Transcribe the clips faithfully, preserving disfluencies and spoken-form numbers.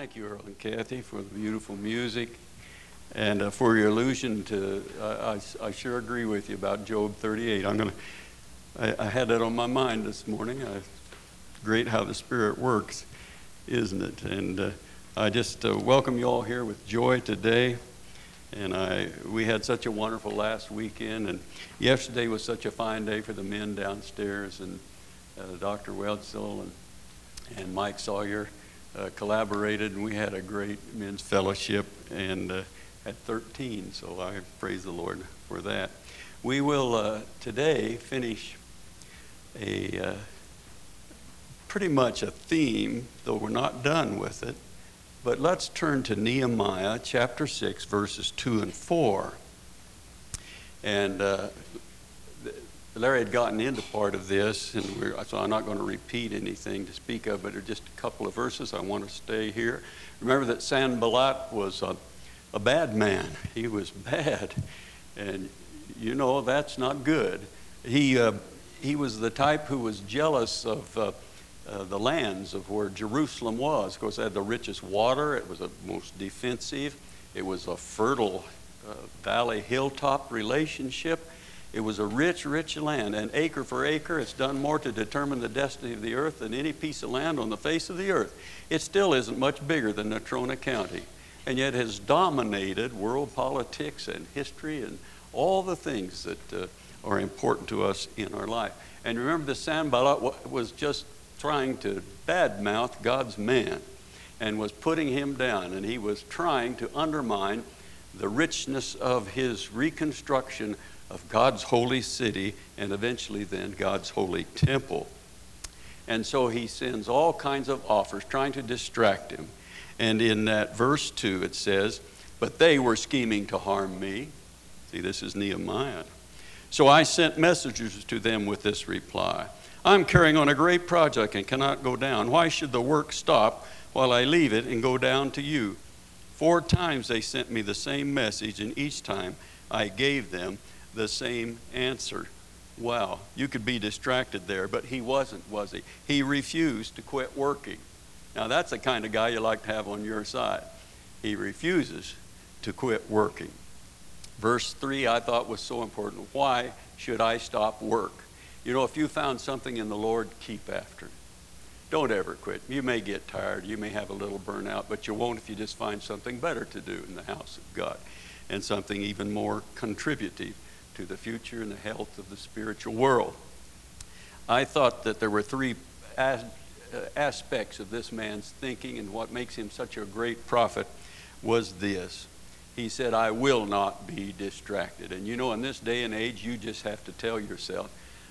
Thank you, Earl and Kathy, for the beautiful music and uh, for your allusion to, uh, I, I sure agree with you about Job thirty-eight. I'm gonna, I, I had that on my mind this morning. I, great how the Spirit works, isn't it? And uh, I just uh, welcome you all here with joy today. And I, we had such a wonderful last weekend, and yesterday was such a fine day for the men downstairs, and uh, Doctor Welzel and, and Mike Sawyer uh, collaborated, and we had a great men's fellowship, and uh, had thirteen, so I praise the Lord for that. We will uh, today finish a uh, pretty much a theme, though we're not done with it. But let's turn to Nehemiah chapter six, verses two and four. And uh, Larry had gotten into part of this, and we're, so I'm not going to repeat anything to speak of, but there are just a couple of verses I want to stay here. Remember that Sanballat was a, a bad man. He was bad, and you know that's not good. He, uh, he was the type who was jealous of uh, Uh, the lands of where Jerusalem was. Of course, it had the richest water. It was the most defensive. It was a fertile uh, valley hilltop relationship. It was a rich, rich land. And acre for acre, it's done more to determine the destiny of the earth than any piece of land on the face of the earth. It still isn't much bigger than Natrona County, and yet has dominated world politics and history and all the things that uh, are important to us in our life. And remember, the Sanballat was just trying to badmouth God's man and was putting him down, and he was trying to undermine the richness of his reconstruction of God's holy city and eventually then God's holy temple. And so he sends all kinds of offers trying to distract him. And in that verse two it says, "But they were scheming to harm me." See, this is Nehemiah. "So I sent messengers to them with this reply: I'm carrying on a great project and cannot go down. Why should the work stop while I leave it and go down to you? Four times they sent me the same message, and each time I gave them the same answer." Wow, you could be distracted there, but he wasn't, was he? He refused to quit working. Now that's the kind of guy you like to have on your side. He refuses to quit working. Verse three I thought was so important. Why should I stop work? You know, if you found something in the Lord, keep after it. Don't ever quit. You may get tired. You may have a little burnout, but you won't if you just find something better to do in the house of God and something even more contributive to the future and the health of the spiritual world. I thought that there were three as, uh, aspects of this man's thinking, and what makes him such a great prophet was this. He said, I will not be distracted. And you know, in this day and age, you just have to tell yourself,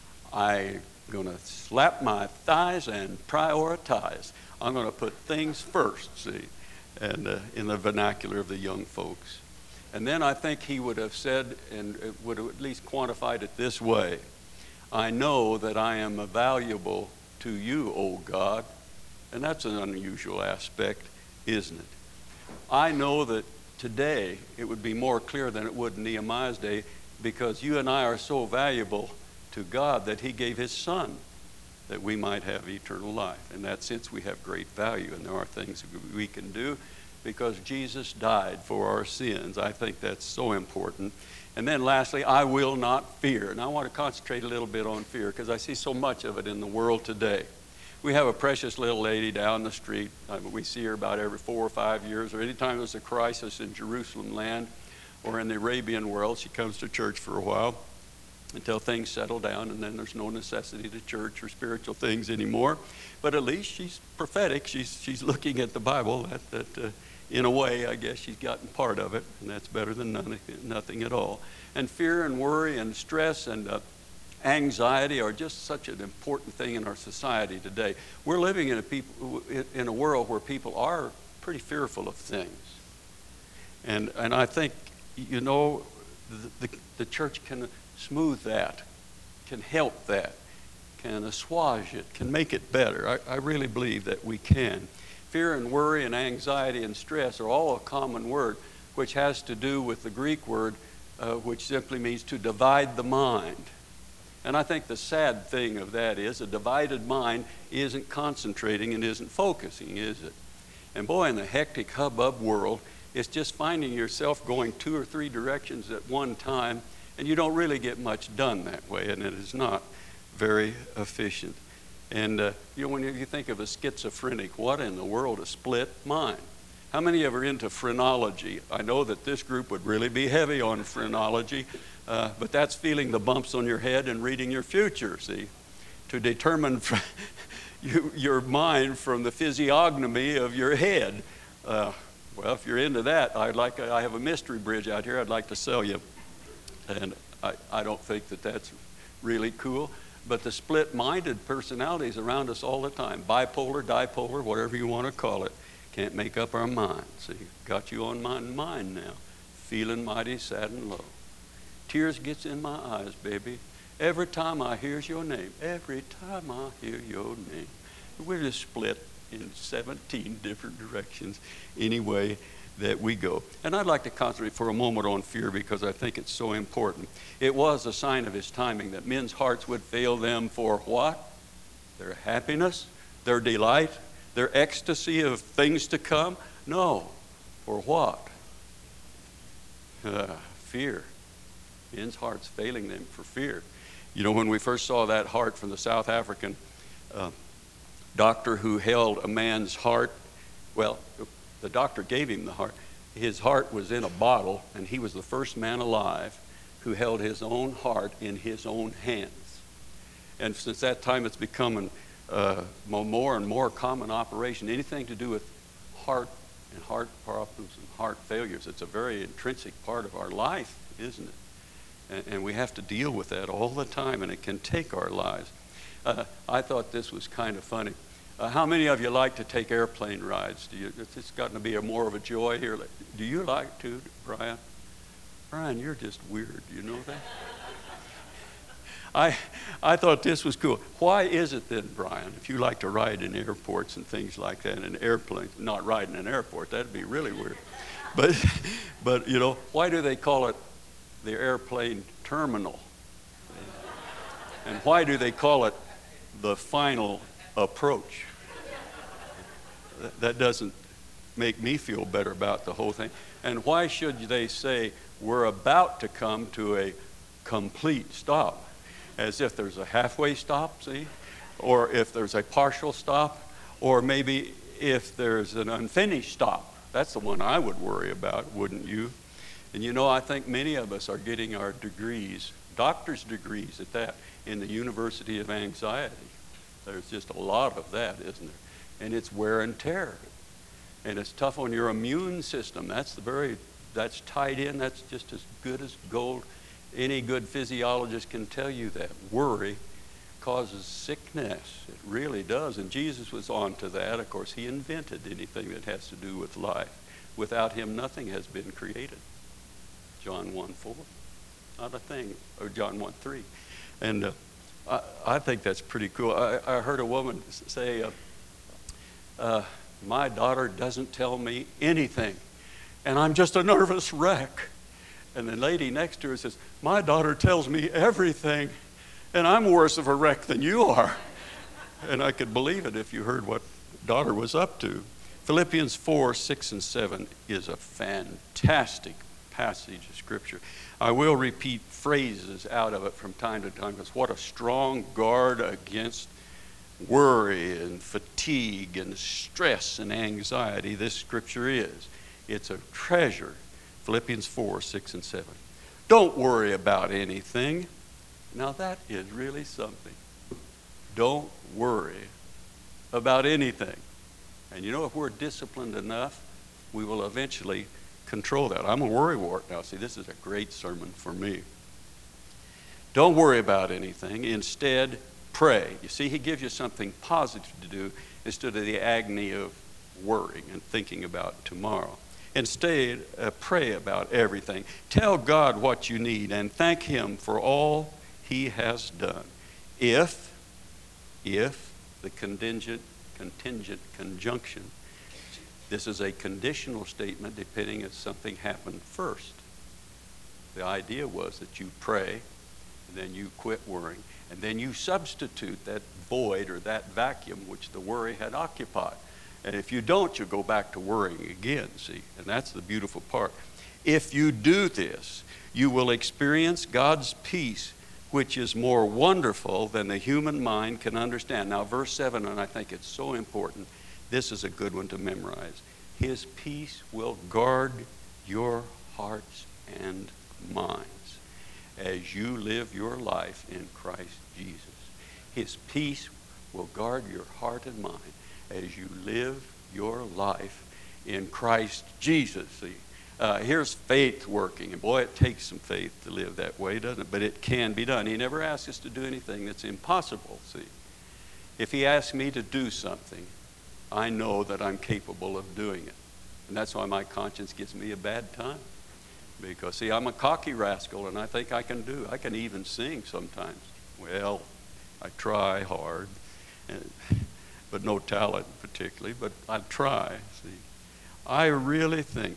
I'm going to slap my thighs and prioritize. I'm going to put things first, see, and uh, in the vernacular of the young folks. And then I think he would have said, and would have at least quantified it this way: I know that I am valuable to you, O God. And that's an unusual aspect, isn't it? I know that today it would be more clear than it would in Nehemiah's day, because you and I are so valuable to God that he gave his son that we might have eternal life. In that sense, we have great value, and there are things we can do because Jesus died for our sins. I think that's so important. And then lastly, I will not fear. And I want to concentrate a little bit on fear because I see so much of it in the world today. We have a precious little lady down the street. I mean, we see her about every four or five years, or anytime there's a crisis in Jerusalem land or in the Arabian world, she comes to church for a while until things settle down, and then there's no necessity to church or spiritual things anymore. But at least she's prophetic. She's she's looking at the Bible. That that uh, in a way, I guess she's gotten part of it, and that's better than nothing, nothing at all. And fear and worry and stress and uh, anxiety are just such an important thing in our society today. We're living in a people in a world where people are pretty fearful of things, and and I think, you know, the the, the church can smooth that, can help that, can assuage it, can make it better. I, I really believe that we can. Fear and worry and anxiety and stress are all a common word, which has to do with the Greek word, uh, which simply means to divide the mind. And I think the sad thing of that is a divided mind isn't concentrating and isn't focusing, is it? And boy, in the hectic hubbub world, it's just finding yourself going two or three directions at one time, and you don't really get much done that way, and it is not very efficient. And uh, you know, when you think of a schizophrenic, what in the world, a split mind? How many of you are into phrenology? I know that this group would really be heavy on phrenology, uh, but that's feeling the bumps on your head and reading your future, see, to determine you, your mind from the physiognomy of your head. Uh, well, if you're into that, I'd like, I have a mystery bridge out here I'd like to sell you. And I, I don't think that that's really cool. But the split-minded personalities around us all the time, bipolar, dipolar, whatever you want to call it, can't make up our mind. See, got you on my mind now, feeling mighty sad and low. Tears gets in my eyes, baby, every time I hears your name. Every time I hear your name. We're just split in seventeen different directions any way that we go. And I'd like to concentrate for a moment on fear because I think it's so important. It was a sign of his timing that men's hearts would fail them for what? Their happiness, their delight, their ecstasy of things to come? No. For what? Uh, fear. Men's hearts failing them for fear. You know, when we first saw that heart from the South African uh, doctor who held a man's heart, well, the doctor gave him the heart. His heart was in a bottle, and he was the first man alive who held his own heart in his own hands. And since that time, it's become an, uh, more and more common operation. Anything to do with heart and heart problems and heart failures, it's a very intrinsic part of our life, isn't it? And, and we have to deal with that all the time, and it can take our lives. Uh, I thought this was kind of funny. Uh, how many of you like to take airplane rides? Do you, it's, it's gotten to be a more of a joy here. Do you like to, Brian? Brian, you're just weird. You know that? I, I thought this was cool. Why is it then, Brian, if you like to ride in airports and things like that, in airplanes, not ride in an airport, that'd be really weird. But, but you know, why do they call it the airplane terminal? And why do they call it the final approach? That doesn't make me feel better about the whole thing. And why should they say we're about to come to a complete stop? As if there's a halfway stop, see? Or if there's a partial stop, or maybe if there's an unfinished stop. That's the one I would worry about, wouldn't you? And you know, I think many of us are getting our degrees, doctor's degrees at that, in the University of Anxiety. There's just a lot of that, isn't there? And it's wear and tear. And it's tough on your immune system. That's the very, that's tied in. That's just as good as gold. Any good physiologist can tell you that. Worry causes sickness. It really does. And Jesus was on to that. Of course, he invented anything that has to do with life. Without him, nothing has been created. John one four. Not a thing. Or John one three. And uh, I, I think that's pretty cool. I, I heard a woman say, uh, uh, my daughter doesn't tell me anything, and I'm just a nervous wreck. And the lady next to her says, my daughter tells me everything, and I'm worse of a wreck than you are. And I could believe it if you heard what daughter was up to. Philippians four, six, and seven is a fantastic passage of Scripture. I will repeat phrases out of it from time to time, because what a strong guard against worry and fatigue and stress and anxiety this Scripture is. It's a treasure. Philippians four, six, and seven. Don't worry about anything. Now that is really something. Don't worry about anything. And you know, if we're disciplined enough, we will eventually control that. I'm a worrywart now. See, this is a great sermon for me. Don't worry about anything. Instead, pray. You see, he gives you something positive to do instead of the agony of worrying and thinking about tomorrow. Instead, uh, pray about everything. Tell God what you need and thank him for all he has done. If, if the contingent, contingent conjunction, this is a conditional statement depending if something happened first. The idea was that you pray, and then you quit worrying, and then you substitute that void or that vacuum which the worry had occupied. And if you don't, you'll go back to worrying again, see? And that's the beautiful part. If you do this, you will experience God's peace, which is more wonderful than the human mind can understand. Now, verse seven, and I think it's so important. This is a good one to memorize. His peace will guard your hearts and minds as you live your life in Christ Jesus. His peace will guard your heart and mind as you live your life in Christ Jesus. See, uh, here's faith working. And boy, it takes some faith to live that way, doesn't it? But it can be done. He never asks us to do anything that's impossible, see. If he asks me to do something, I know that I'm capable of doing it. And that's why my conscience gives me a bad time. Because, see, I'm a cocky rascal, and I think I can do. I can even sing sometimes. Well, I try hard, and, but no talent particularly, but I try, see. I really think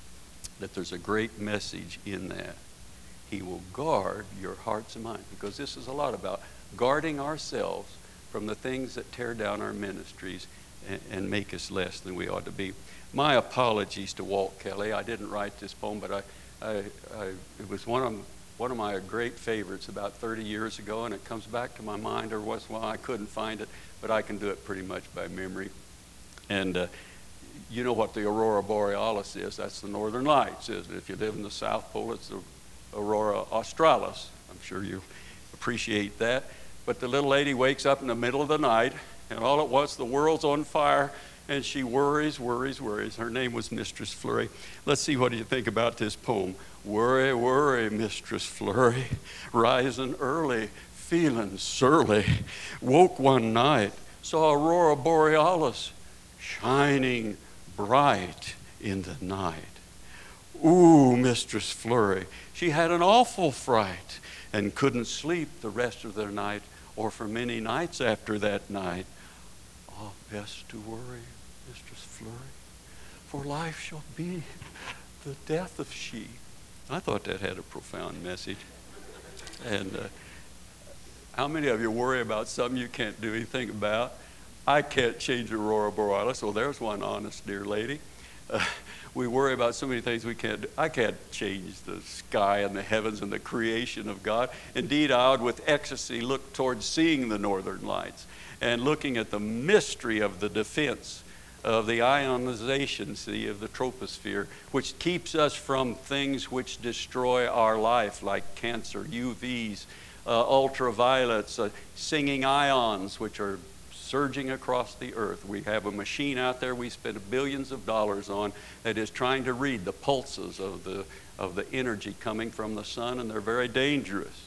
that there's a great message in that. He will guard your hearts and minds, because this is a lot about guarding ourselves from the things that tear down our ministries and, and make us less than we ought to be. My apologies to Walt Kelly. I didn't write this poem, but I, I, I it was one of one of my great favorites about thirty years ago, and it comes back to my mind every once in a while. I couldn't find it, but I can do it pretty much by memory. And uh, you know what the Aurora Borealis is? That's the Northern Lights, isn't it? If you live in the South Pole, it's the Aurora Australis. I'm sure you appreciate that. But the little lady wakes up in the middle of the night, and all at once the world's on fire, and she worries, worries, worries. Her name was Mistress Flurry. Let's see what you think about this poem. Worry, worry, Mistress Flurry, rising early, feeling surly. Woke one night, saw Aurora Borealis shining bright in the night. Ooh, Mistress Flurry, she had an awful fright and couldn't sleep the rest of the night or for many nights after that night. Ah, best to worry, Mistress Flurry, for life shall be the death of she. I thought that had a profound message. And uh, how many of you worry about something you can't do anything about? I can't change Aurora Borealis. Well, there's one honest dear lady. Uh, we worry about so many things we can't do. I can't change the sky and the heavens and the creation of God. Indeed, I would with ecstasy look towards seeing the northern lights and looking at the mystery of the defense of the ionization, see, of the troposphere, which keeps us from things which destroy our life, like cancer, U Vs, uh, ultraviolets, uh, singing ions, which are surging across the earth. We have a machine out there we spend billions of dollars on that is trying to read the pulses of the, of the energy coming from the sun, and they're very dangerous.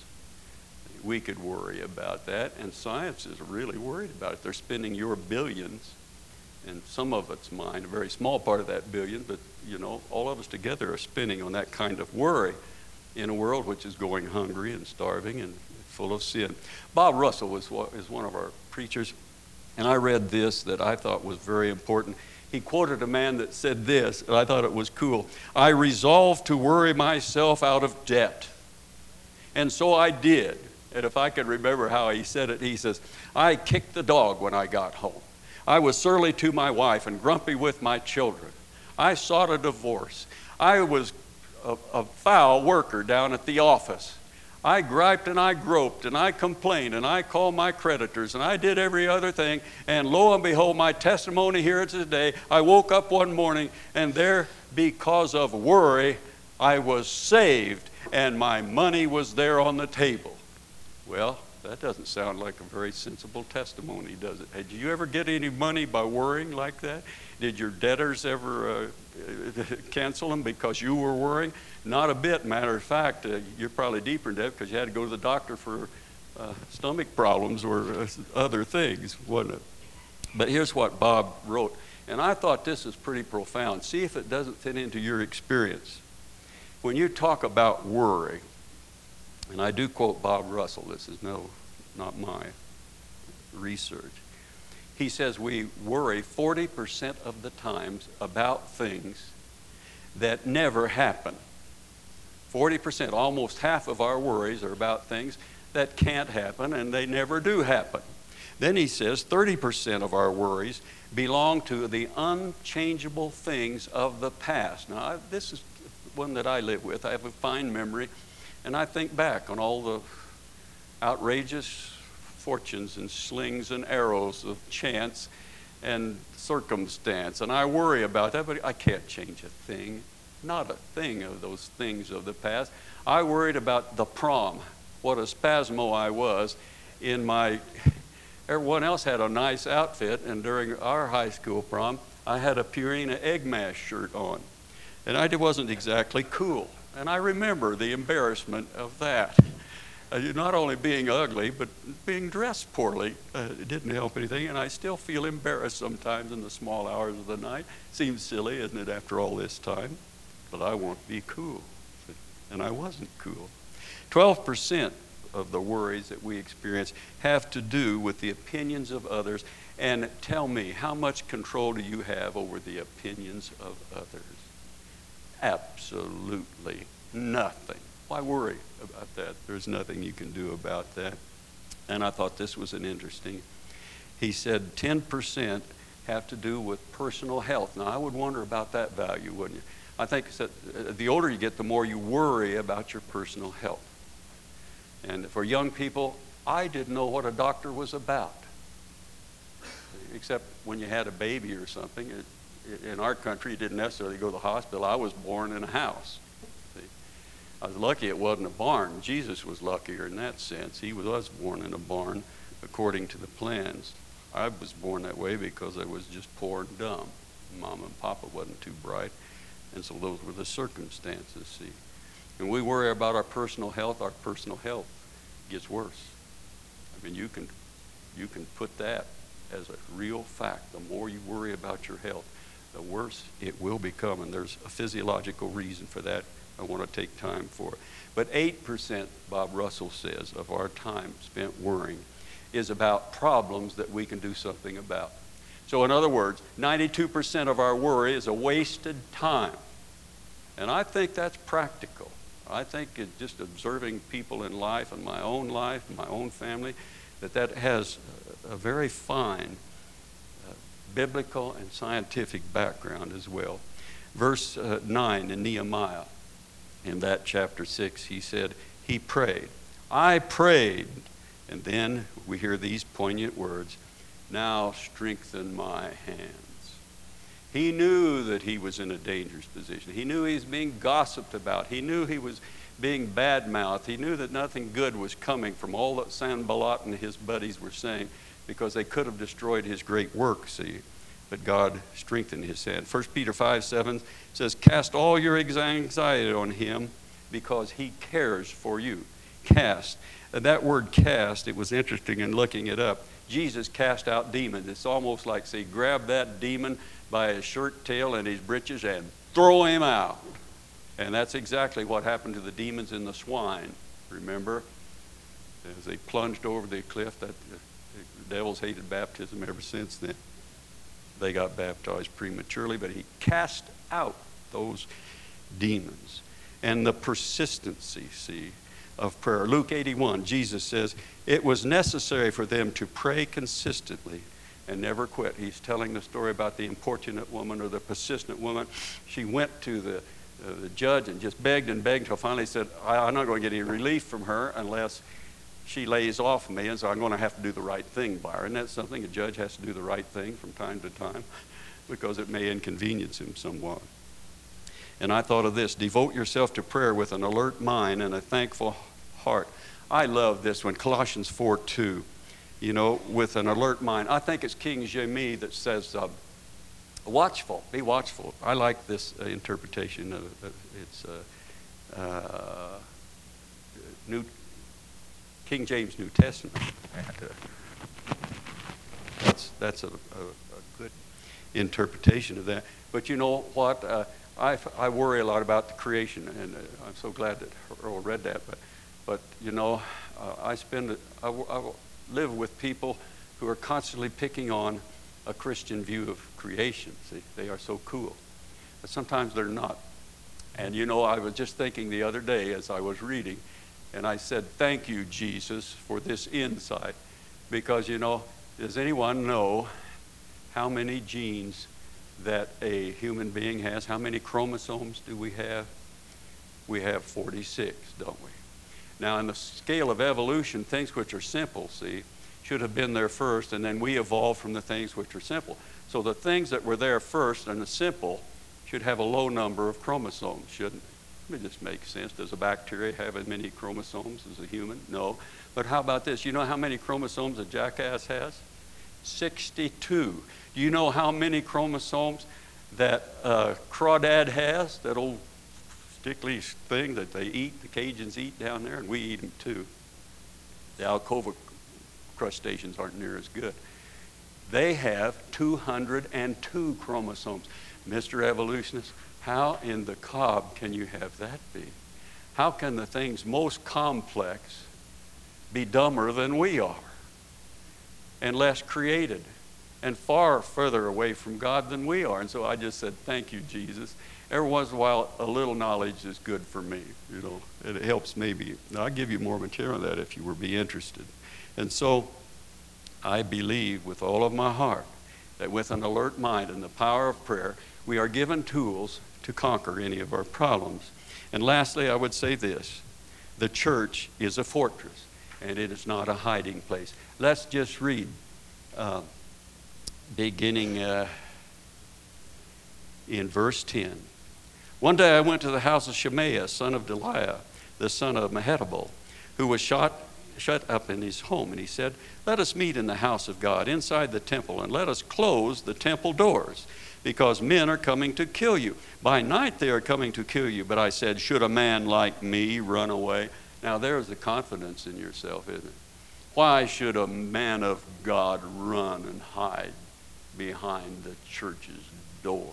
We could worry about that, and science is really worried about it. They're spending your billions, and some of it's mine, a very small part of that billion, but you know, all of us together are spending on that kind of worry in a world which is going hungry and starving and full of sin. Bob Russell was, is one of our preachers, and I read this that I thought was very important. He quoted a man that said this, and I thought it was cool. I resolved to worry myself out of debt. And so I did. And if I could remember how he said it, he says, I kicked the dog when I got home. I was surly to my wife and grumpy with my children. I sought a divorce. I was a, a foul worker down at the office. I griped and I groped and I complained and I called my creditors and I did every other thing. And lo and behold, my testimony here today, I woke up one morning and there, because of worry, I was saved and my money was there on the table. Well, that doesn't sound like a very sensible testimony, does it? Did you ever get any money by worrying like that? Did your debtors ever uh, cancel them because you were worrying? Not a bit. Matter of fact, uh, you're probably deeper in debt because you had to go to the doctor for uh, stomach problems or uh, other things, wasn't it? But here's what Bob wrote, and I thought this is pretty profound. See if it doesn't fit into your experience. When you talk about worry, and I do quote Bob Russell, this is no, not my research. He says we worry forty percent of the times about things that never happen. forty percent, almost half of our worries are about things that can't happen and they never do happen. Then he says thirty percent of our worries belong to the unchangeable things of the past. Now, I, this is one that I live with. I have a fine memory, and I think back on all the outrageous fortunes and slings and arrows of chance and circumstance, and I worry about that, but I can't change a thing, not a thing of those things of the past. I worried about the prom, what a spasmo I was in my, everyone else had a nice outfit, and during our high school prom, I had a Purina Egg Mash shirt on, and I wasn't exactly cool, and I remember the embarrassment of that. Uh, not only being ugly, but being dressed poorly. Uh, it didn't help anything, and I still feel embarrassed sometimes in the small hours of the night. Seems silly, isn't it, after all this time? But I want to be cool, and I wasn't cool. twelve percent of the worries that we experience have to do with the opinions of others. And tell me, how much control do you have over the opinions of others? Absolutely nothing. Why worry about that? There's nothing you can do about that. And I thought this was an interesting. He said ten percent have to do with personal health. Now, I would wonder about that value, wouldn't you? I think that the older you get, the more you worry about your personal health. And for young people, I didn't know what a doctor was about, except when you had a baby or something. It, in our country, you didn't necessarily go to the hospital. I was born in a house. I was lucky it wasn't a barn. Jesus was luckier in that sense. He was born in a barn according to the plans. I was born that way because I was just poor and dumb. Mom and Papa wasn't too bright, and so those were the circumstances, see. When we worry about our personal health, our personal health gets worse. I mean, you can, you can put that as a real fact. The more you worry about your health, the worse it will become, and there's a physiological reason for that. I want to take time for it. But eight percent, Bob Russell says, of our time spent worrying is about problems that we can do something about. So in other words, ninety-two percent of our worry is a wasted time. And I think that's practical. I think it, just observing people in life and my own life and my own family, that that has a, a very fine uh, biblical and scientific background as well. Verse uh, nine in Nehemiah. In that chapter six, he said, he prayed. I prayed. And then we hear these poignant words, now strengthen my hands. He knew that he was in a dangerous position. He knew he was being gossiped about. He knew he was being bad-mouthed. He knew that nothing good was coming from all that Sanballat and his buddies were saying, because they could have destroyed his great work, see. But God strengthened his hand. First Peter five seven says, cast all your anxiety on him because he cares for you. Cast. And that word cast, it was interesting in looking it up. Jesus cast out demons. It's almost like, say, grab that demon by his shirt tail and his breeches and throw him out. And that's exactly what happened to the demons in the swine. Remember? As they plunged over the cliff, that the devils hated baptism ever since then. They got baptized prematurely, but he cast out those demons. And the persistency, see, of prayer. Luke eighty-one, Jesus says, it was necessary for them to pray consistently and never quit. He's telling the story about the importunate woman or the persistent woman. She went to the, uh, the judge and just begged and begged until finally said, I, I'm not going to get any relief from her unless she lays off me, and so I'm going to have to do the right thing by her. And that's something a judge has to do the right thing from time to time because it may inconvenience him somewhat. And I thought of this, devote yourself to prayer with an alert mind and a thankful heart. I love this one, Colossians four two, you know, with an alert mind. I think it's King James that says, uh, watchful, be watchful. I like this uh, interpretation. Of, uh, it's uh, uh, New King James New Testament. That's that's a, a, a good interpretation of that. But you know what? Uh, I, I worry a lot about the creation, and uh, I'm so glad that Earl read that. But but you know, uh, I spend I, I live with people who are constantly picking on a Christian view of creation. See, they are so cool, but sometimes they're not. And you know, I was just thinking the other day as I was reading. And I said, thank you, Jesus, for this insight. Because, you know, uh, I, I worry a lot about the creation, and uh, I spend I, I live with people who are constantly picking on a Christian view of creation. See, they are so cool. But sometimes they're not. And you know, I was just thinking the other day as I was reading, and I said, thank you, Jesus, for this insight. Does anyone know how many genes that a human being has? How many chromosomes do we have? We have forty-six, don't we? Now, in the scale of evolution, things which are simple, see, should have been there first, and then we evolved from the things which are simple. So the things that were there first and the simple should have a low number of chromosomes, shouldn't it? It just makes sense. Does a bacteria have as many chromosomes as a human? No. But how about this? You know how many chromosomes a jackass has? sixty-two. Do you know how many chromosomes that uh, crawdad has, that old stickly thing that they eat, the Cajuns eat down there, and we eat them too. The Alcova crustaceans aren't near as good. They have two hundred two chromosomes. Mister Evolutionist, how in the cob can you have that be? How can the things most complex be dumber than we are and less created and far further away from God than we are? And so I just said, thank you, Jesus. Every once in a while, a little knowledge is good for me. You know, it helps maybe. I'll give you more material on that if you would be interested. And so I believe with all of my heart that with an alert mind and the power of prayer, we are given tools to conquer any of our problems. And lastly, I would say this: the church is a fortress, and it is not a hiding place. Let's just read uh, beginning uh, in verse ten. One day I went to the house of Shemaiah, son of Deliah, the son of Mehetabel, who was shot, shut up in his home. And he said, let us meet in the house of God, inside the temple, and let us close the temple doors, because men are coming to kill you. By night they are coming to kill you. But I said, should a man like me run away? Now there's the confidence in yourself, isn't it? Why should a man of God run and hide behind the church's doors?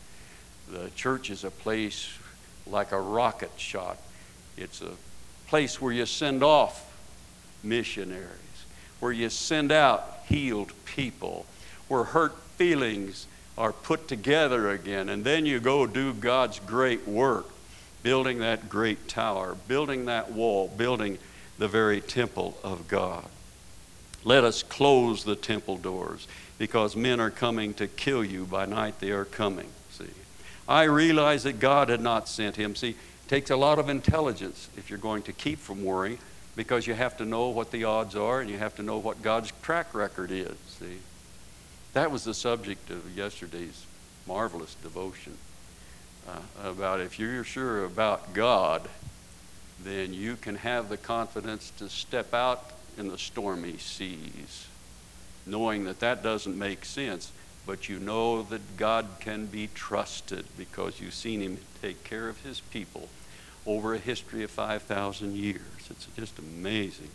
The church is a place like a rocket shot. It's a place where you send off missionaries, where you send out healed people, where hurt feelings are put together again, and then you go do God's great work, building that great tower, building that wall, building the very temple of God. Let us close the temple doors, because men are coming to kill you. By night they are coming. See, I realize that God had not sent him. See, it takes a lot of intelligence if you're going to keep from worrying, because you have to know what the odds are, and you have to know what God's track record is. See, that was the subject of yesterday's marvelous devotion, uh, about if you're sure about God, then you can have the confidence to step out in the stormy seas, knowing that that doesn't make sense, but you know that God can be trusted because you've seen him take care of his people over a history of five thousand years. It's just amazing.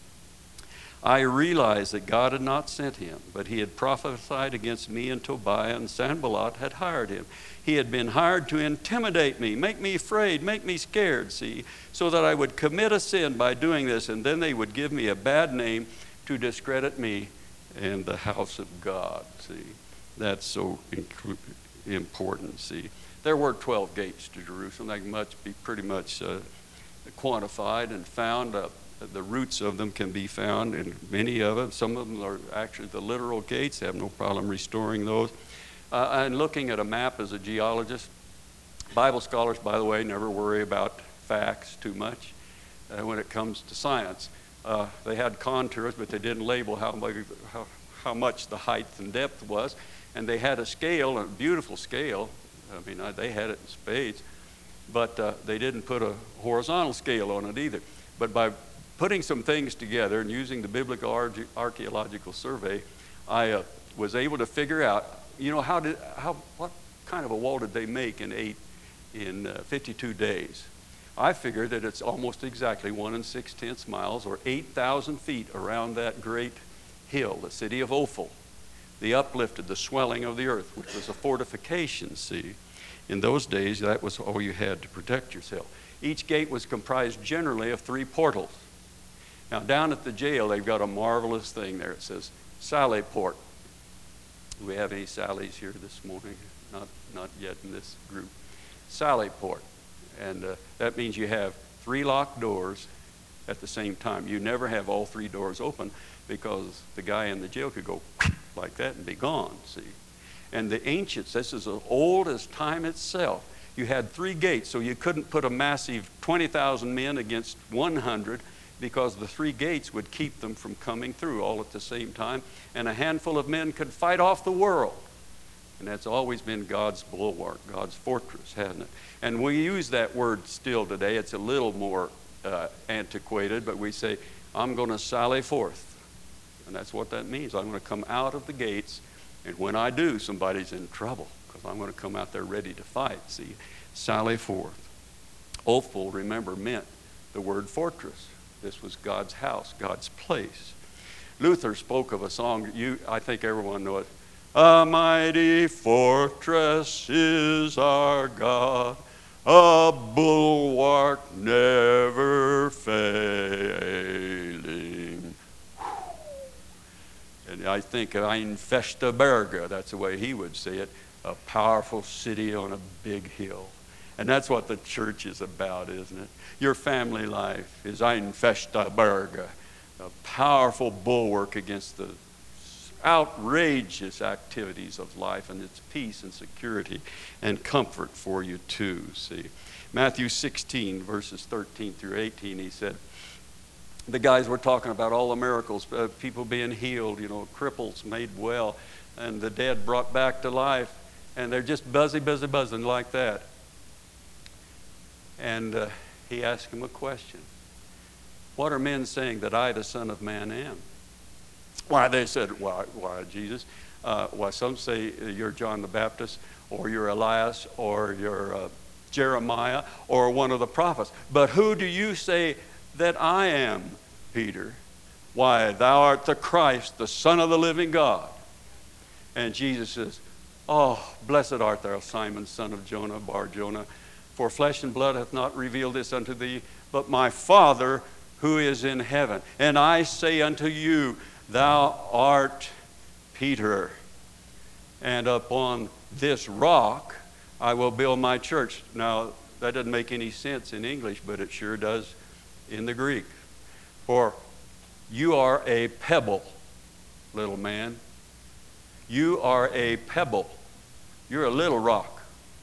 I realized that God had not sent him, but he had prophesied against me, and Tobiah and Sanballat had hired him. He had been hired to intimidate me, make me afraid, make me scared, see, so that I would commit a sin by doing this, and then they would give me a bad name to discredit me and the house of God, see. That's so inc- important, see. There were twelve gates to Jerusalem. They must be pretty much uh, quantified and found. Uh, the roots of them can be found in many of them. Some of them are actually the literal gates. They have no problem restoring those. Uh, and looking at a map as a geologist, Bible scholars, by the way, never worry about facts too much uh, when it comes to science. Uh, they had contours, but they didn't label how, how, how much the height and depth was. And they had a scale, a beautiful scale. I mean, I, they had it in spades, but uh, they didn't put a horizontal scale on it either. But by putting some things together and using the Biblical Arge- Archaeological Survey, I uh, was able to figure out, you know, how did, how, what kind of a wall did they make in eight, in uh, fifty-two days? I figured that it's almost exactly one and six tenths miles, or eight thousand feet around that great hill, the city of Ophel. The uplifted, the swelling of the earth, which was a fortification, see. In those days, that was all you had to protect yourself. Each gate was comprised generally of three portals. Now, down at the jail, they've got a marvelous thing there. It says, Sally Port. Do we have any Sallys here this morning? Not, not yet in this group. Sally Port. And uh, that means you have three locked doors at the same time. You never have all three doors open, because the guy in the jail could go like that and be gone, see. And the ancients, this is as old as time itself. You had three gates, so you couldn't put a massive twenty thousand men against one hundred, because the three gates would keep them from coming through all at the same time. And a handful of men could fight off the world. And that's always been God's bulwark, God's fortress, hasn't it? And we use that word still today. It's a little more uh, antiquated, but we say, I'm going to sally forth. And that's what that means. I'm going to come out of the gates, and when I do, somebody's in trouble, because I'm going to come out there ready to fight. See, sally forth. Ophel, remember, meant the word fortress. This was God's house, God's place. Luther spoke of a song, you, I think everyone knows it. A mighty fortress is our God, a bulwark never failing. And I think Ein feste Berge, that's the way he would say it, a powerful city on a big hill. And that's what the church is about, isn't it? Your family life is Ein feste Berge, a powerful bulwark against the outrageous activities of life, and its peace and security and comfort for you too, see. Matthew sixteen, verses thirteen through eighteen, he said, the guys were talking about all the miracles, uh, people being healed, you know, cripples made well, and the dead brought back to life, and they're just buzzy, buzzy, buzzing like that. And uh, he asked him a question. What are men saying that I, the Son of Man, am? Why, they said, why, why Jesus? Uh, why, some say you're John the Baptist, or you're Elias, or you're uh, Jeremiah, or one of the prophets. But who do you say that I am, Peter? Why, thou art the Christ, the Son of the living God. And Jesus says, oh, blessed art thou, Simon, son of Jonah, Bar-Jonah, for flesh and blood hath not revealed this unto thee, but my Father who is in heaven. And I say unto you, thou art Peter, and upon this rock I will build my church. Now, that doesn't make any sense in English, but it sure does in the Greek. For you are a pebble, little man. You are a pebble. You're a little rock.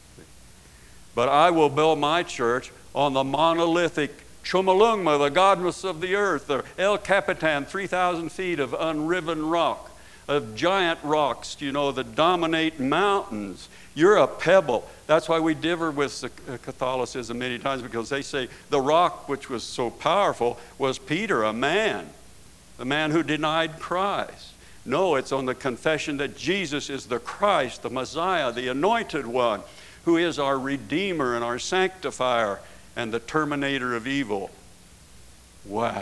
But I will build my church on the monolithic Chomolungma, the godness of the earth, the El Capitan, three thousand feet of unriven rock, of giant rocks, you know, that dominate mountains. You're a pebble. That's why we differ with Catholicism many times, because they say the rock which was so powerful was Peter, a man, the man who denied Christ. No, it's on the confession that Jesus is the Christ, the Messiah, the anointed one, who is our Redeemer and our Sanctifier and the terminator of evil. Wow.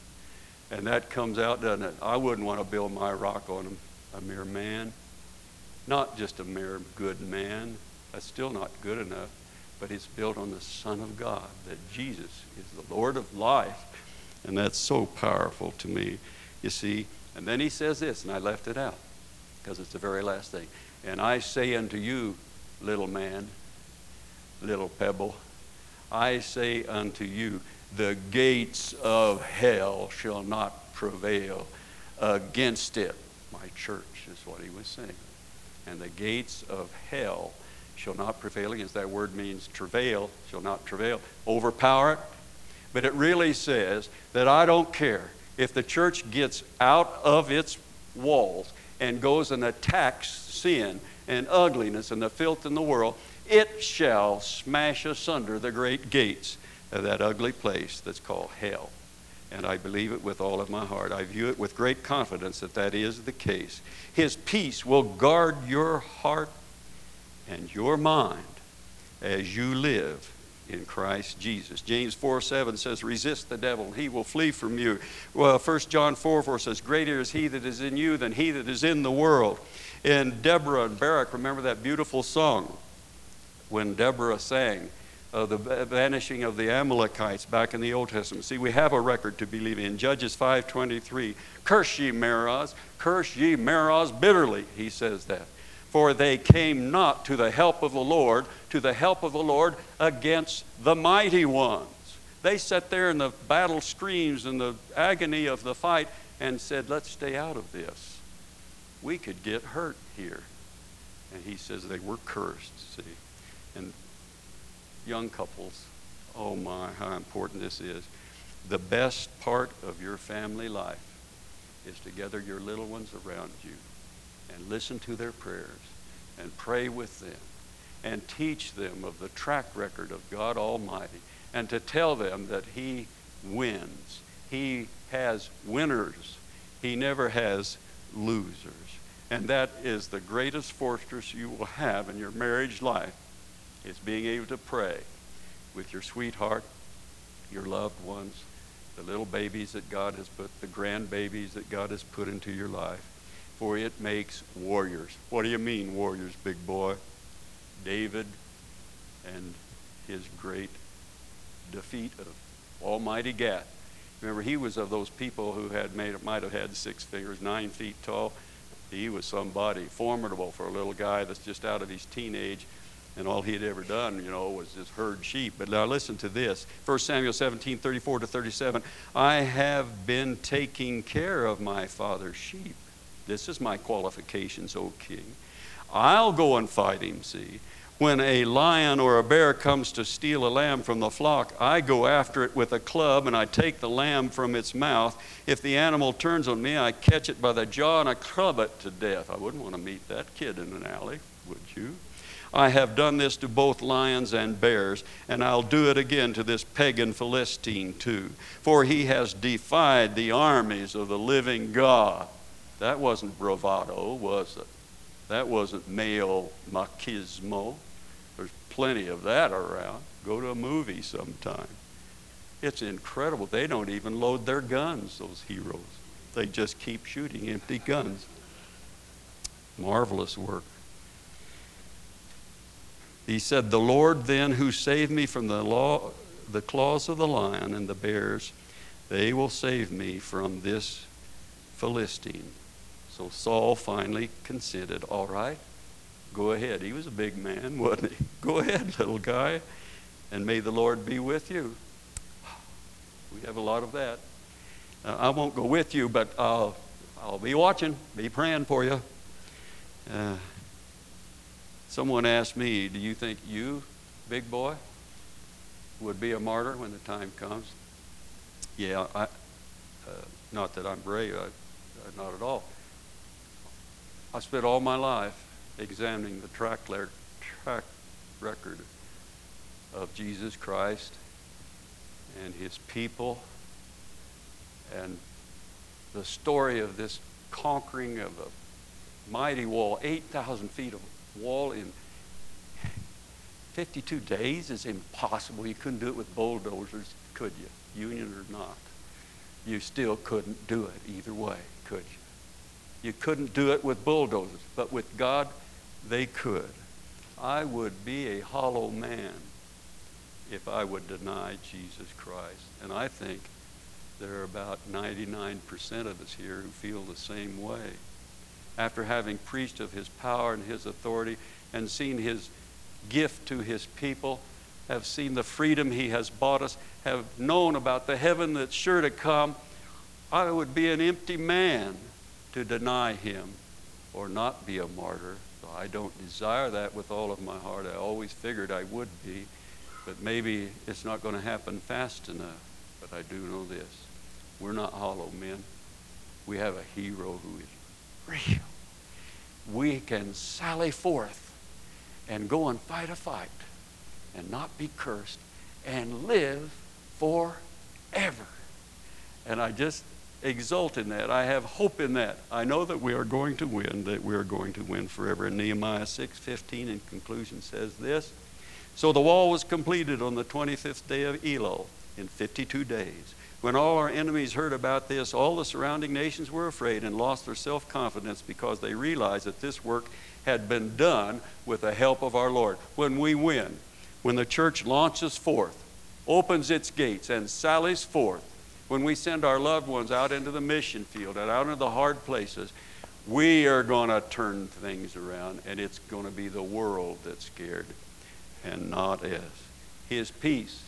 And that comes out, doesn't it? I wouldn't want to build my rock on a, a mere man. Not just a mere good man. That's still not good enough. But it's built on the Son of God, that Jesus is the Lord of life. And that's so powerful to me, you see. And then he says this, and I left it out because it's the very last thing. And I say unto you, little man, little pebble, I say unto you, the gates of hell shall not prevail against it. My church is what he was saying. And the gates of hell shall not prevail against. That word means travail, shall not travail, overpower it. But it really says that I don't care if the church gets out of its walls and goes and attacks sin and ugliness and the filth in the world, it shall smash asunder the great gates of that ugly place that's called hell. And I believe it with all of my heart. I view it with great confidence that that is the case. His peace will guard your heart and your mind as you live in Christ Jesus. James four seven says, resist the devil, he will flee from you. Well, First John four four says, greater is he that is in you than he that is in the world. And Deborah and Barak, remember that beautiful song when Deborah sang of the vanishing of the Amalekites back in the Old Testament. See, we have a record to believe in. Judges five twenty-three, curse ye Meroz, curse ye Meroz bitterly, he says that. For they came not to the help of the Lord, to the help of the Lord against the mighty ones. They sat there in the battle screams and the agony of the fight and said, let's stay out of this. We could get hurt here. And he says they were cursed, see. And young couples, oh my, how important this is. The best part of your family life is to gather your little ones around you and listen to their prayers and pray with them and teach them of the track record of God Almighty and to tell them that He wins. He has winners. He never has losers. And that is the greatest fortress you will have in your marriage life, is being able to pray with your sweetheart, your loved ones, the little babies that God has put, the grandbabies that God has put into your life. For it makes warriors. What do you mean, warriors, big boy? David and his great defeat of Almighty Gath. Remember, he was of those people who had made, might have had six figures, nine feet tall. He was somebody formidable for a little guy that's just out of his teenage, and all he had ever done, you know, was just herd sheep. But now listen to this. First Samuel seventeen, thirty-four to thirty-seven. I have been taking care of my father's sheep. This is my qualifications, O king. I'll go and fight him, see. When a lion or a bear comes to steal a lamb from the flock, I go after it with a club and I take the lamb from its mouth. If the animal turns on me, I catch it by the jaw and I club it to death. I wouldn't want to meet that kid in an alley, would you? I have done this to both lions and bears, and I'll do it again to this pagan Philistine too. For he has defied the armies of the living God. That wasn't bravado, was it? That wasn't male machismo. There's plenty of that around. Go to a movie sometime. It's incredible. They don't even load their guns, those heroes. They just keep shooting empty guns. Marvelous work. He said, the Lord then who saved me from the law, the claws of the lion and the bears, they will save me from this Philistine. So Saul finally consented. All right, go ahead. He was a big man, wasn't he? Go ahead, little guy, and may the Lord be with you. We have a lot of that. Uh, I won't go with you, but I'll, I'll be watching, be praying for you. Uh, someone asked me, do you think you, big boy, would be a martyr when the time comes? Yeah, I, uh, not that I'm brave, I, uh, not at all. I spent all my life examining the track, track record of Jesus Christ and his people and the story of this conquering of a mighty wall, eight thousand feet of wall in fifty-two days is impossible. You couldn't do it with bulldozers, could you? Union or not. You still couldn't do it either way, could you? You couldn't do it with bulldozers, but with God, they could. I would be a hollow man if I would deny Jesus Christ. And I think there are about ninety-nine percent of us here who feel the same way. After having preached of his power and his authority and seen his gift to his people, have seen the freedom he has bought us, have known about the heaven that's sure to come, I would be an empty man to deny him or not be a martyr. So I don't desire that with all of my heart. I always figured I would be, but maybe it's not going to happen fast enough. But I do know this. We're not hollow men. We have a hero who is real. We can sally forth and go and fight a fight and not be cursed and live forever. And I just exult in that. I have hope in that. I know that we are going to win, that we are going to win forever. And Nehemiah six fifteen in conclusion says this. So the wall was completed on the twenty-fifth day of Elul in fifty-two days. When all our enemies heard about this, all the surrounding nations were afraid and lost their self-confidence because they realized that this work had been done with the help of our Lord. When we win, when the church launches forth, opens its gates and sallies forth, when we send our loved ones out into the mission field and out into the hard places, we are going to turn things around, and it's going to be the world that's scared and not us. His peace,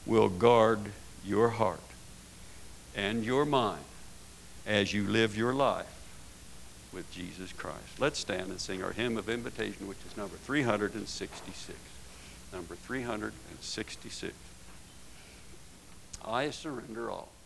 will guard your heart and your mind as you live your life with Jesus Christ. Let's stand and sing our hymn of invitation, which is number three hundred sixty-six. Number three hundred sixty-six. I surrender all.